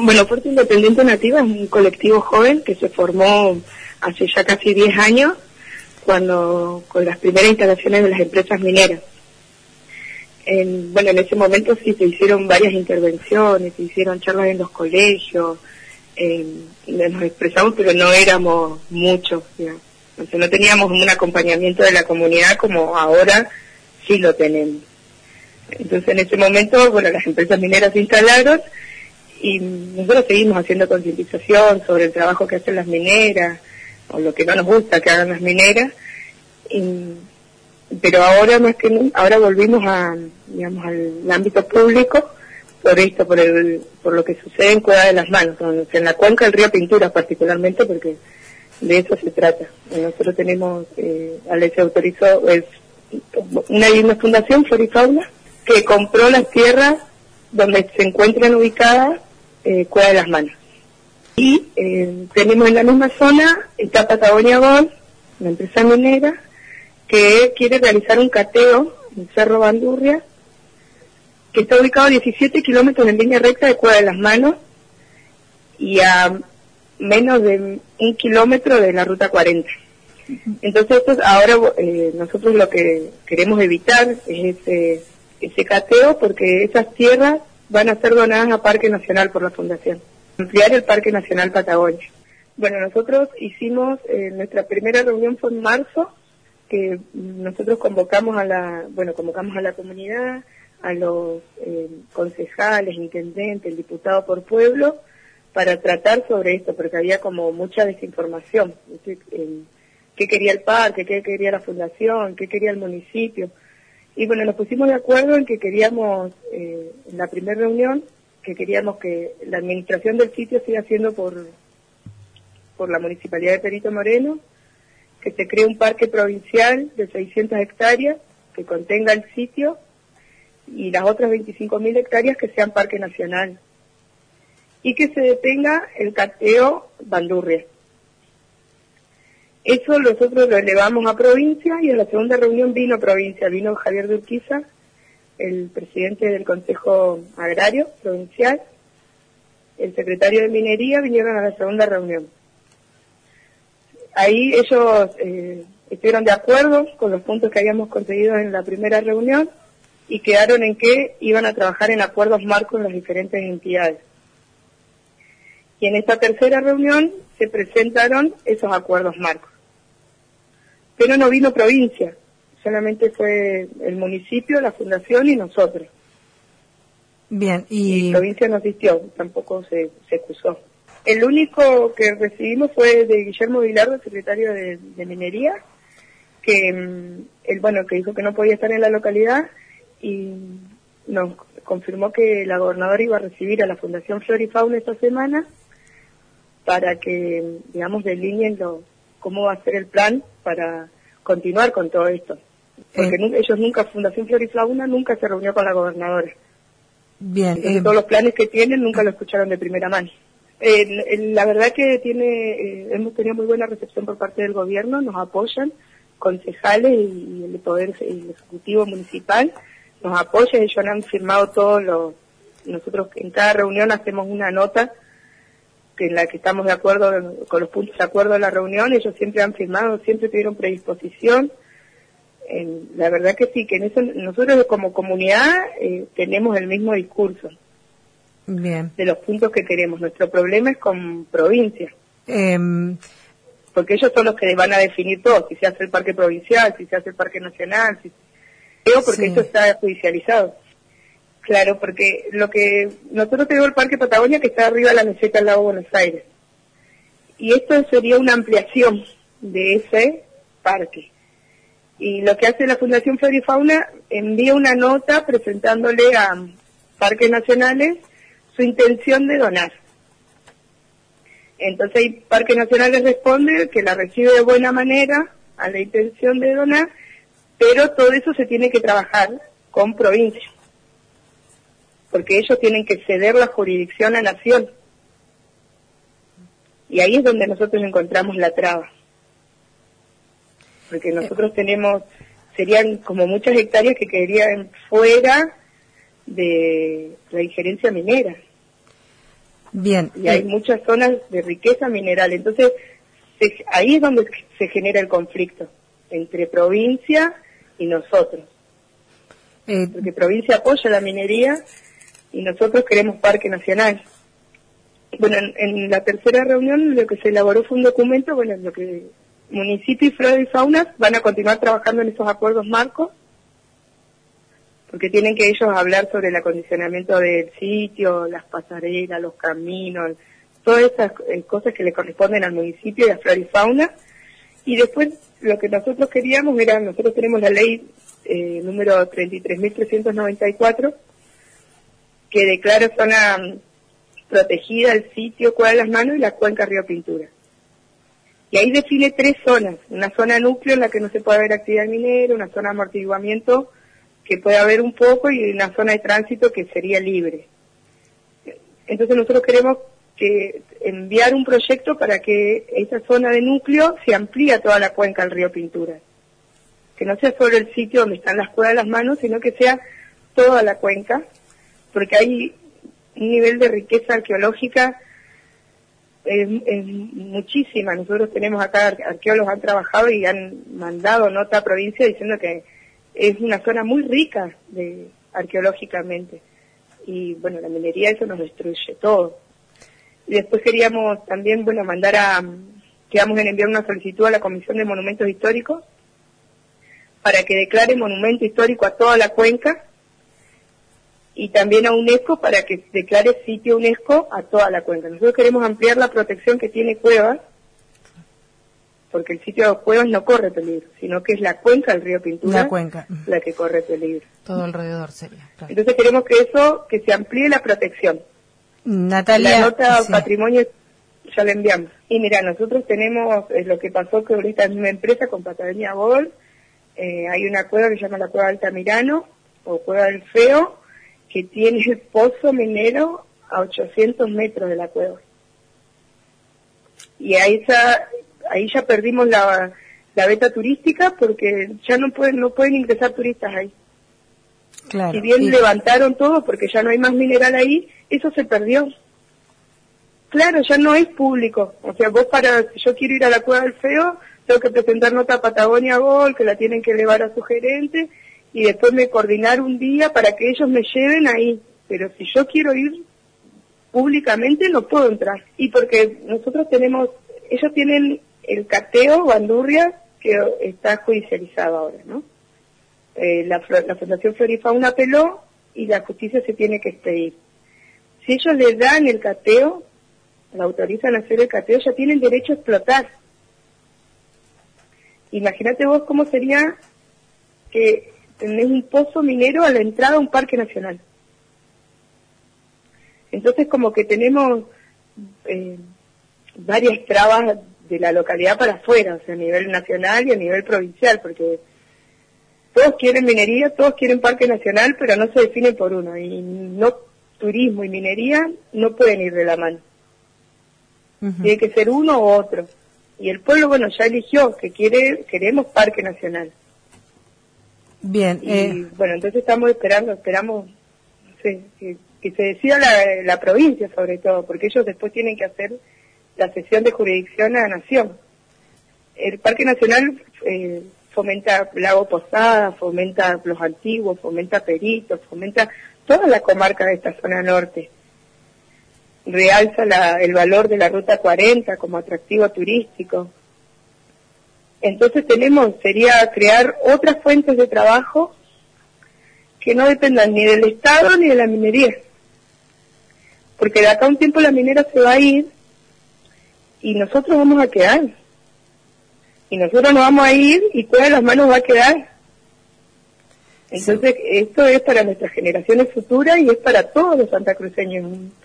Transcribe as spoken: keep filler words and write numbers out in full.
Bueno, Fuerza Independiente Nativa es un colectivo joven que se formó hace ya casi diez años, cuando con las primeras instalaciones de las empresas mineras. En, bueno, en ese momento sí se hicieron varias intervenciones, se hicieron charlas en los colegios, eh, nos expresamos, pero no éramos muchos, digamos. Entonces no teníamos un acompañamiento de la comunidad como ahora sí lo tenemos. Entonces en ese momento, bueno, las empresas mineras se instalaron y nosotros seguimos haciendo concientización sobre el trabajo que hacen las mineras, o lo que no nos gusta que hagan las mineras, y, pero ahora más que nunca, ahora volvimos a, digamos, al ámbito público por esto, por el, por lo que sucede en Cueva de las Manos, en la cuenca del río Pinturas particularmente, porque de eso se trata. Nosotros tenemos, eh, se autorizó, es una, una fundación, Florifauna, que compró las tierras donde se encuentran ubicadas eh, Cueva de las Manos. Y eh, tenemos en la misma zona, está Patagonia Gold, una empresa minera, que quiere realizar un cateo en Cerro Bandurria, que está ubicado a diecisiete kilómetros en línea recta de Cueva de las Manos y a menos de un kilómetro de la Ruta cuarenta. Entonces, pues, ahora eh, nosotros lo que queremos evitar es ese, ese cateo, porque esas tierras van a ser donadas a Parque Nacional por la Fundación. Ampliar el Parque Nacional Patagonia. Bueno, nosotros hicimos, eh, nuestra primera reunión fue en marzo, que nosotros convocamos a la, bueno, convocamos a la comunidad, a los eh, concejales, intendentes, el diputado por pueblo, para tratar sobre esto, porque había como mucha desinformación. ¿Qué quería el parque? ¿Qué quería la fundación? ¿Qué quería el municipio? Y bueno, nos pusimos de acuerdo en que queríamos, eh, en la primera reunión, que queríamos que la administración del sitio siga siendo por, por la Municipalidad de Perito Moreno, que se cree un parque provincial de seiscientas hectáreas, que contenga el sitio, y las otras veinticinco mil hectáreas que sean parque nacional, y que se detenga el cateo Bandurria. Eso nosotros lo elevamos a provincia, y en la segunda reunión vino provincia, vino Javier de Urquiza, el presidente del Consejo Agrario Provincial, el secretario de Minería, vinieron a la segunda reunión. Ahí ellos eh, estuvieron de acuerdo con los puntos que habíamos conseguido en la primera reunión y quedaron en que iban a trabajar en acuerdos marcos en las diferentes entidades. Y en esta tercera reunión se presentaron esos acuerdos marcos. Pero no vino provincia, solamente fue el municipio, la fundación y nosotros. Bien, y... La provincia no asistió, tampoco se, se excusó. El único que recibimos fue de Guillermo Vilardo, secretario de, de Minería, que él, bueno, que dijo que no podía estar en la localidad y nos confirmó que la gobernadora iba a recibir a la Fundación Florifauna esta semana para que, digamos, delineen lo, cómo va a ser el plan para continuar con todo esto. Porque eh. ellos nunca, Fundación Florifauna nunca se reunió con la gobernadora. Bien. Entonces, eh. todos los planes que tienen nunca lo escucharon de primera mano. Eh, la verdad que tiene, eh, hemos tenido muy buena recepción por parte del gobierno, nos apoyan, concejales y el Poder el Ejecutivo Municipal nos apoyan, ellos han firmado todos los, nosotros en cada reunión hacemos una nota que en la que estamos de acuerdo con los puntos de acuerdo de la reunión, ellos siempre han firmado, siempre tuvieron predisposición. Eh, la verdad que sí, que en eso nosotros como comunidad eh, tenemos el mismo discurso. Bien. De los puntos que queremos. Nuestro problema es con provincia. Eh, porque ellos son los que van a definir todo, si se hace el parque provincial, si se hace el parque nacional, si... Digo porque sí. eso está judicializado. Claro, porque lo que nosotros tenemos el Parque Patagonia que está arriba de la meseta del lago Buenos Aires. Y esto sería una ampliación de ese parque. Y lo que hace la Fundación Florifauna, envía una nota presentándole a parques nacionales su intención de donar. Entonces el Parque Nacional les responde que la recibe de buena manera a la intención de donar, pero todo eso se tiene que trabajar con provincia, porque ellos tienen que ceder la jurisdicción a Nación. Y ahí es donde nosotros encontramos la traba. Porque nosotros tenemos, serían como muchas hectáreas que quedarían fuera de la injerencia minera. Bien. Y hay muchas zonas de riqueza mineral. Entonces, se, ahí es donde se genera el conflicto entre provincia y nosotros. Eh, Porque provincia apoya la minería y nosotros queremos parque nacional. Bueno, en, en la tercera reunión lo que se elaboró fue un documento, bueno, lo que municipio y flora y fauna van a continuar trabajando en estos acuerdos marcos, porque tienen que ellos hablar sobre el acondicionamiento del sitio, las pasarelas, los caminos, todas esas eh, cosas que le corresponden al municipio y a flora y fauna. Y después lo que nosotros queríamos era, nosotros tenemos la ley eh, número treinta y tres mil trescientos noventa y cuatro, que declara zona protegida el sitio Cueva de las Manos y la cuenca Río Pintura. Y ahí define tres zonas, una zona núcleo en la que no se puede haber actividad minera, una zona de amortiguamiento que puede haber un poco y una zona de tránsito que sería libre. Entonces nosotros queremos que enviar un proyecto para que esa zona de núcleo se amplíe a toda la cuenca del Río Pintura. Que no sea solo el sitio donde están las Cuevas de las Manos, sino que sea toda la cuenca, porque hay un nivel de riqueza arqueológica es, es muchísima. Nosotros tenemos acá arqueólogos han trabajado y han mandado nota a provincia diciendo que es una zona muy rica de arqueológicamente. Y bueno, la minería eso nos destruye todo. Y después queríamos también, bueno, mandar a, quedamos en enviar una solicitud a la Comisión de Monumentos Históricos para que declare monumento histórico a toda la cuenca, y también a UNESCO para que declare sitio UNESCO a toda la cuenca. Nosotros queremos ampliar la protección que tiene Cuevas, porque el sitio de Cuevas no corre peligro, sino que es la cuenca del Río Pintura la, cuenca. la que corre peligro. Todo alrededor sería. Claro. Entonces queremos que eso, que se amplíe la protección. Natalia, la nota sí. patrimonio ya la enviamos. Y mira, nosotros tenemos eh, lo que pasó que ahorita en una empresa con Patagonia Gold, eh, hay una cueva que se llama la Cueva Altamirano, o Cueva del Feo, que tiene el pozo minero a ochocientos metros de la cueva. Y ahí ya, ahí ya perdimos la, la beta turística porque ya no pueden, no pueden ingresar turistas ahí. Claro, si bien y... levantaron todo porque ya no hay más mineral ahí, eso se perdió. Claro, ya no es público. O sea, vos para, si yo quiero ir a la Cueva del Feo, tengo que presentar nota a Patagonia Gold, que la tienen que elevar a su gerente, y después me coordinar un día para que ellos me lleven ahí. Pero si yo quiero ir públicamente, no puedo entrar. Y porque nosotros tenemos, ellos tienen el cateo Bandurria, que está judicializado ahora, ¿no? Eh, la, la Fundación Flora y Fauna apeló y la justicia se tiene que expedir. Si ellos le dan el cateo, la autorizan a hacer el cateo, ya tienen derecho a explotar. Imagínate vos cómo sería que tenés un pozo minero a la entrada a un parque nacional. Entonces como que tenemos eh, varias trabas de la localidad para afuera, o sea, a nivel nacional y a nivel provincial, porque todos quieren minería, todos quieren parque nacional, pero no se definen por uno, y no turismo y minería no pueden ir de la mano. Uh-huh. Tiene que ser uno u otro. Y el pueblo, bueno, ya eligió que quiere, queremos parque nacional. Bien. Y eh... bueno, entonces estamos esperando, esperamos, no sé, que, que se decida la, la provincia sobre todo, porque ellos después tienen que hacer la cesión de jurisdicción a la nación. El parque nacional eh, fomenta Lago Posada, fomenta los antiguos, fomenta Peritos, fomenta toda la comarca de esta zona norte. Realza la, el valor de la Ruta cuarenta como atractivo turístico. Entonces tenemos, sería crear otras fuentes de trabajo que no dependan ni del Estado ni de la minería. Porque de acá a un tiempo la minera se va a ir y nosotros vamos a quedar. Y nosotros nos vamos a ir y Cueva de las Manos va a quedar. Entonces, sí. Esto es para nuestras generaciones futuras y es para todos los santacruceños.